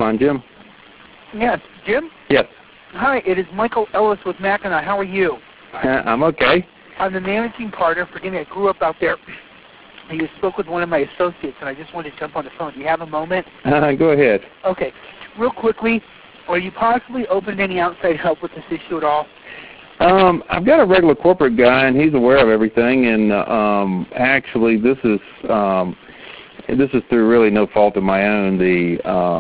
line, Jim? Yes, Jim? Yes. Hi, it is Michael Ellis with Mackinac. How are you? I'm okay. I'm the managing partner. Forgive me, I grew up out there. You spoke with one of my associates, and I just wanted to jump on the phone. Do you have a moment? Go ahead. Okay. Real quickly, are you possibly open to any outside help with this issue at all? I've got a regular corporate guy, and he's aware of everything. And actually, this is through really no fault of my own. The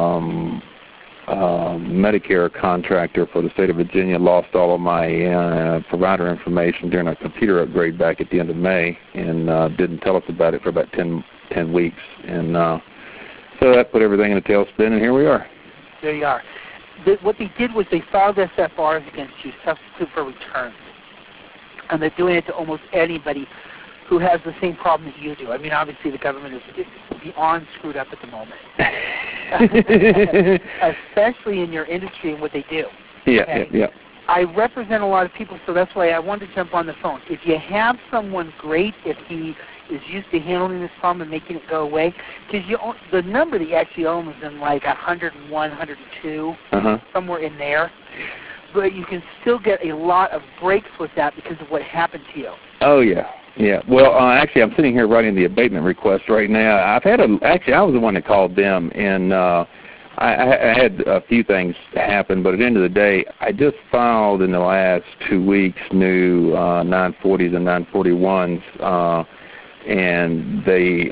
Medicare contractor for the state of Virginia lost all of my provider information during a computer upgrade back at the end of May, and didn't tell us about it for about 10 weeks. And so that put everything in a tailspin, and here we are. There you are. What they did was they filed SFRs against you, substitute for returns. And they're doing it to almost anybody who has the same problem that you do. I mean, obviously the government is beyond screwed up at the moment. Especially in your industry and what they do. Yeah. I represent a lot of people, so that's why I wanted to jump on the phone. If you have someone great, if he is used to handling this problem and making it go away, because the number that you actually own is in like 101, 102, somewhere in there. But you can still get a lot of breaks with that because of what happened to you. Oh, yeah. Yeah. Well, actually, I'm sitting here writing the abatement request right now. I was the one that called them, and I had a few things happen, but at the end of the day, I just filed in the last 2 weeks new 940s and 941s, and they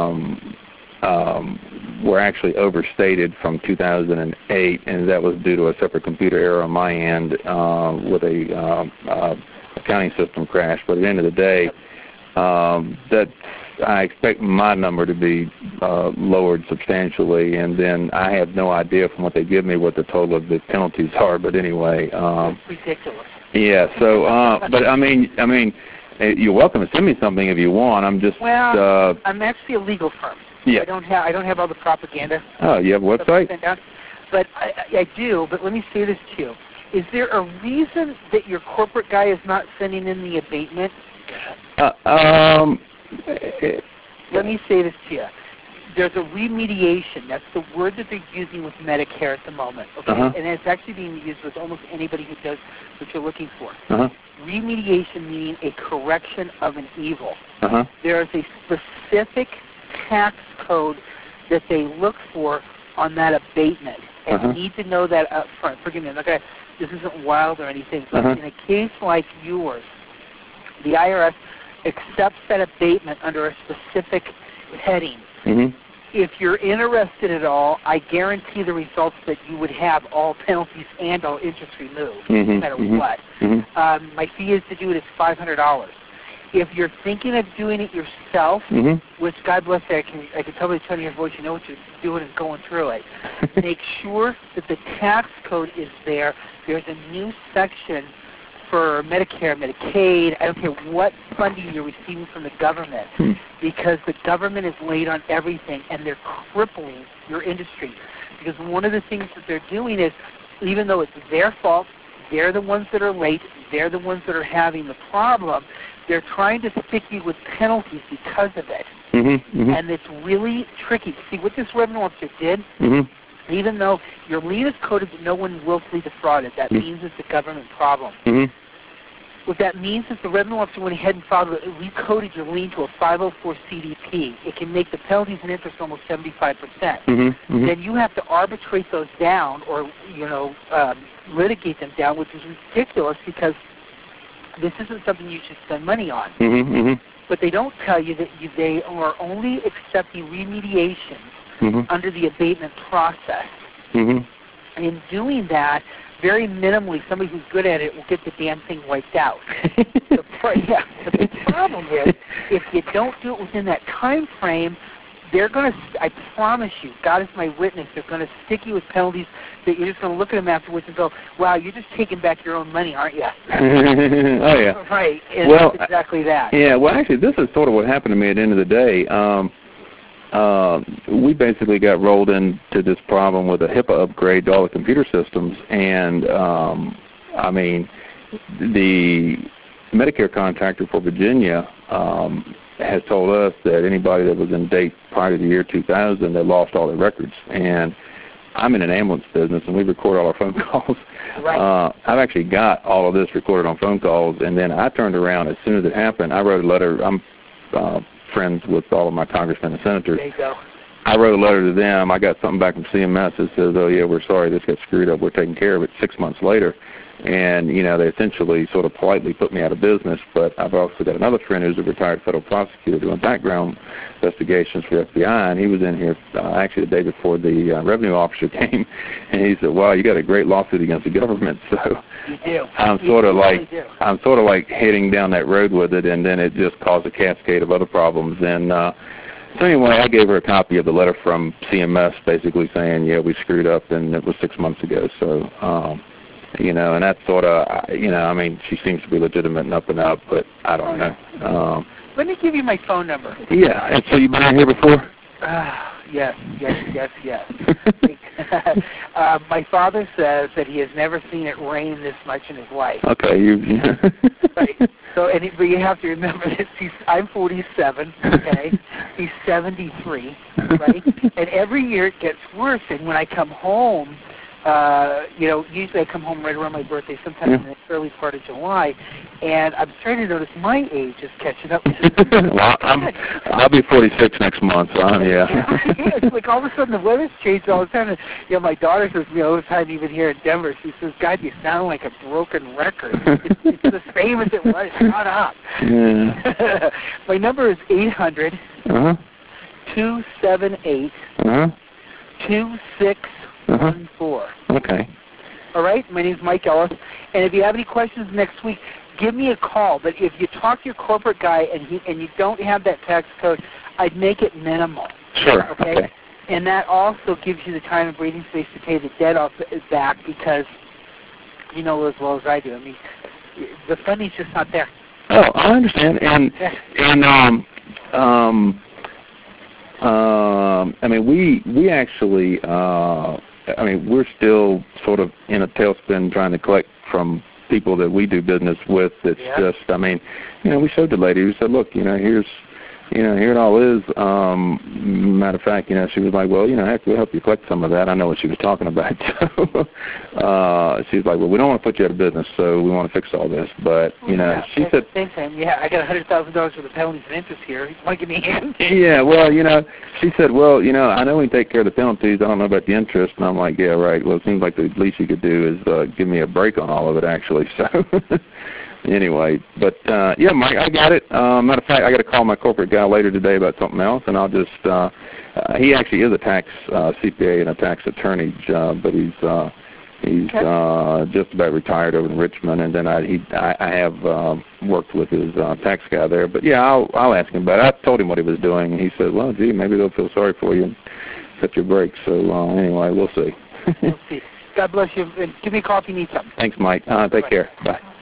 were actually overstated from 2008, and that was due to a separate computer error on my end with a accounting system crash. But at the end of the day, that I expect my number to be lowered substantially, and then I have no idea from what they give me what the total of the penalties are. But anyway, it's ridiculous. Yeah. So, but I mean, you're welcome to send me something if you want. I'm just I'm actually a legal firm. Yeah. I don't have all the propaganda. Oh, you have a website? But I do. But let me say this to you: is there a reason that your corporate guy is not sending in the abatement? Let me say this to you. There's a remediation. That's the word that they're using with Medicare at the moment. Okay? And it's actually being used with almost anybody who does what you're looking for. Remediation meaning a correction of an evil. There is a specific tax code that they look for on that abatement. And you need to know that up front. Forgive me, this isn't wild or anything, but in a case like yours, the IRS accepts that abatement under a specific heading. If you're interested at all, I guarantee the results that you would have all penalties and all interest removed, no matter what. My fee is to do it is $500. If you're thinking of doing it yourself, which God bless you, I can totally tell in your voice, you know what you're doing and going through it. Make sure that the tax code is there. There's a new section for Medicare, Medicaid, I don't care what funding you're receiving from the government, because the government is late on everything, and they're crippling your industry. Because one of the things that they're doing is, even though it's their fault, they're the ones that are late, they're the ones that are having the problem, they're trying to stick you with penalties because of it. And it's really tricky. See, what this revenue officer did, even though your lien is coded but no one willfully defrauded, that means it's a government problem. What that means is the revenue officer went ahead and recoded your lien to a 504 CDP. It can make the penalties and interest almost 75%. Then you have to arbitrate those down, or litigate them down, which is ridiculous because this isn't something you should spend money on. But they don't tell you that they are only accepting remediations under the abatement process. In doing that, very minimally, somebody who's good at it will get the damn thing wiped out. The big problem is, if you don't do it within that time frame, they're going to, I promise you, God is my witness, they're going to stick you with penalties that you're just going to look at them afterwards and go, wow, you're just taking back your own money, aren't you? Oh, yeah. Right, and that's exactly that. Yeah, well, actually, this is sort of what happened to me at the end of the day. We basically got rolled into this problem with a HIPAA upgrade to all the computer systems, and, I mean, the Medicare contractor for Virginia has told us that anybody that was in date prior to the year 2000, they lost all their records. And I'm in an ambulance business, and we record all our phone calls. Right. I've actually got all of this recorded on phone calls, and then I turned around as soon as it happened. I wrote a letter. I'm friends with all of my congressmen and senators. There you go. I wrote a letter to them. I got something back from CMS that says, oh, yeah, we're sorry, this got screwed up. We're taking care of it 6 months later. And, you know, they essentially sort of politely put me out of business. But I've also got another friend who's a retired federal prosecutor doing background investigations for FBI, and he was in here actually the day before the revenue officer came, and he said, wow, you got a great lawsuit against the government. So you do. I'm sort of like heading down that road with it, and then it just caused a cascade of other problems. And so anyway, I gave her a copy of the letter from CMS basically saying, yeah, we screwed up, and it was 6 months ago. So, you know, and that's sort of, you know, I mean, she seems to be legitimate and up, but I don't know. Let me give you my phone number. Yeah, and so you've been out here before? Yes. My father says that he has never seen it rain this much in his life. Okay, Right. So, but you have to remember this. I'm 47. Okay, he's 73. Right, and every year it gets worse. And when I come home, you know, usually I come home right around my birthday, sometime in the early part of July, and I'm starting to notice my age is catching up. Well, I'll be 46 next month, so yeah. It's like all of a sudden the weather's changed all the time. And, you know, my daughter says to me all the time, even here in Denver, she says, God, you sound like a broken record. It's the same as it was. Shut up. Yeah. My number is 800 278 2614. Okay. All right? My name's Mike Ellis. And if you have any questions next week, give me a call. But if you talk to your corporate guy and you don't have that tax code, I'd make it minimal. Sure. Okay? And that also gives you the time and breathing space to pay the debt off back because you know as well as I do. I mean, the funding's just not there. Oh, I understand. And I mean, we actually, I mean, we're still sort of in a tailspin trying to collect from people that we do business with. It's just, I mean, you know, we showed the lady who said, look, you know, here it all is. Matter of fact, you know, she was like, well, you know, heck, we'll help you collect some of that. I know what she was talking about. She was like, well, we don't want to put you out of business, so we want to fix all this. But, you know, she said, same thing. Yeah, I got $100,000 worth of penalties and interest here. You want to give me a hand? Yeah, well, you know, she said, well, you know, I know we can take care of the penalties. I don't know about the interest. And I'm like, yeah, right. Well, it seems like the least you could do is give me a break on all of it, actually. So anyway, but yeah, Mike, I got it. Matter of fact, I got to call my corporate guy later today about something else, and I'll just he actually is a tax CPA and a tax attorney, but he's just about retired over in Richmond, and then I have worked with his tax guy there. But yeah, I'll ask him about it. I told him what he was doing, and he said, well, gee, maybe they'll feel sorry for you and cut your break. So anyway, we'll see. We'll see. God bless you, and give me a call if you need something. Thanks, Mike. Take care. Bye.